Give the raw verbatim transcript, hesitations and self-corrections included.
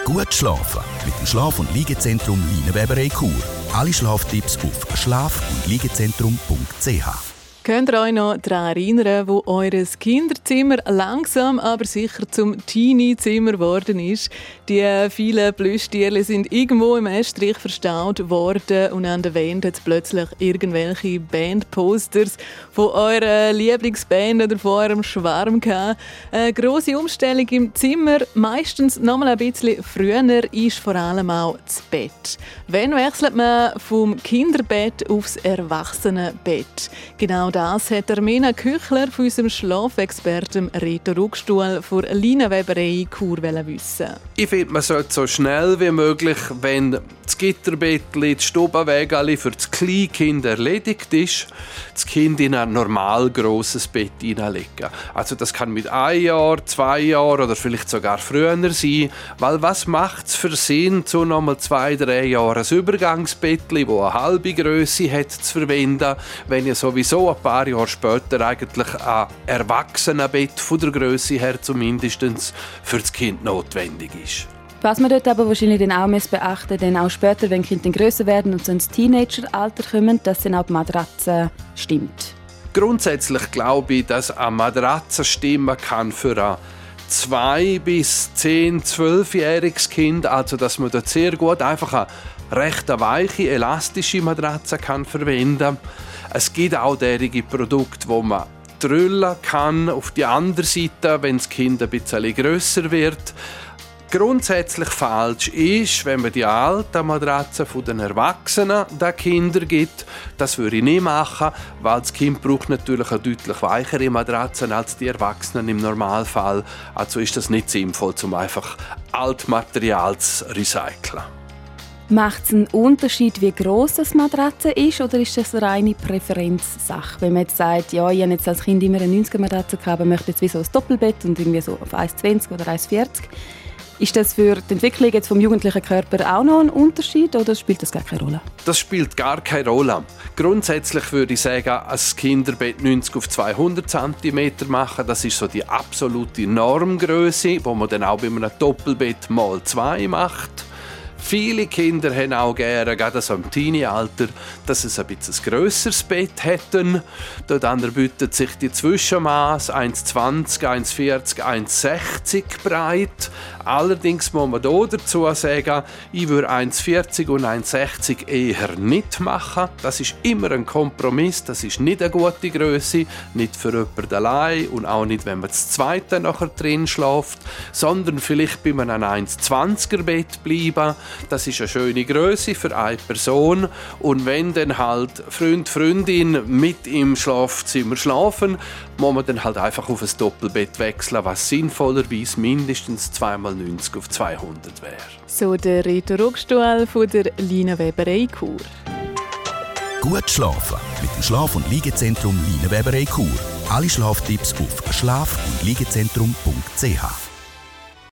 Gut schlafen mit dem Schlaf- und Liegezentrum Lina-Weberei Chur. Alle Schlaftipps auf schlaf- und liegezentrum punkt c h. Könnt ihr euch noch daran erinnern, wo eures Kinderzimmer langsam aber sicher zum Teenie-Zimmer geworden ist? Die vielen Plüschtierchen sind irgendwo im Estrich verstaut worden und an der Wand hat es plötzlich irgendwelche Bandposters von eurer Lieblingsband oder von eurem Schwarm gehabt. Eine grosse Umstellung im Zimmer, meistens noch mal ein bisschen früher, ist vor allem auch das Bett. Wann wechselt man vom Kinderbett aufs Erwachsenenbett? Genau das hat Armina Küchler von unserem Schlafexperten Reto Ruckstuhl von Lina-Weberei Chur wissen. Ich finde, man sollte so schnell wie möglich, wenn das Gitterbettli, das Stubenwägeli für das Kleinkind erledigt ist, das Kind in ein normal grosses Bett hineinlegen. Also das kann mit ein Jahr, zwei Jahren oder vielleicht sogar früher sein. Weil was macht es für Sinn, so nochmal zwei, drei Jahre ein Übergangsbettli, das eine halbe Grösse hat, zu verwenden, wenn ihr sowieso ein paar Jahre später eigentlich ein Erwachsenenbett von der Grösse her zumindest für das Kind notwendig ist. Was man dort aber wahrscheinlich dann auch beachten muss, dann auch später, wenn die Kinder grösser werden und so ins Teenageralter kommen, dass dann auch die Matratze stimmt. Grundsätzlich glaube ich, dass eine Matratze stimmen kann für ein zwei- bis zehn-, zwölfjähriges Kind. Also, dass man dort sehr gut einfach eine recht weiche, elastische Matratze kann verwenden kann. Es gibt auch derige Produkte, wo man drüllen kann auf die andere Seite, wenn das Kind ein bisschen grösser wird. Grundsätzlich falsch ist, wenn man die alten Matratzen von den Erwachsenen den Kindern gibt. Das würde ich nicht machen, weil das Kind braucht natürlich eine deutlich weichere Matratzen als die Erwachsenen im Normalfall. Also ist das nicht sinnvoll, um einfach Altmaterial zu recyceln. Macht es einen Unterschied, wie gross das Matratze ist, oder ist das eine reine Präferenzsache? Wenn man jetzt sagt, ja, ich habe jetzt als Kind immer eine neunziger Matratze gehabt, aber möchte jetzt wie so ein Doppelbett und irgendwie so auf eins Komma zwanzig oder eins Komma vierzig. Ist das für die Entwicklung jetzt vom jugendlichen Körper auch noch ein Unterschied oder spielt das gar keine Rolle? Das spielt gar keine Rolle. Grundsätzlich würde ich sagen, ein Kinderbett neunzig auf zweihundert Zentimeter machen. Das ist so die absolute Normgröße, wo man dann auch bei einem Doppelbett mal zwei macht. Viele Kinder haben auch gerne, gerade so im Teenie-Alter, dass sie ein bisschen ein grösseres Bett hätten. Dort bietet sich die Zwischenmaße eins Komma zwanzig, eins Komma vierzig, eins Komma sechzig breit. Allerdings muss man hier dazu sagen, ich würde eins Komma vierzig und eins Komma sechzig eher nicht machen. Das ist immer ein Kompromiss, das ist nicht eine gute Größe, nicht für jemanden allein und auch nicht, wenn man das zweite nachher drin schläft, sondern vielleicht bei einem eins Komma zwanziger Bett bleiben. Das ist eine schöne Größe für eine Person. Und wenn dann halt Freund, Freundin mit im Schlafzimmer schlafen, muss man dann halt einfach auf ein Doppelbett wechseln, was sinnvollerweise mindestens zwei mal neunzig auf zweihundert wäre. So der Reto Ruckstuhl von der Lina-Weberei Chur. Gut schlafen mit dem Schlaf- und Liegezentrum Lina-Weberei Chur. Alle Schlaftipps auf schlaf- und liegezentrum punkt c h.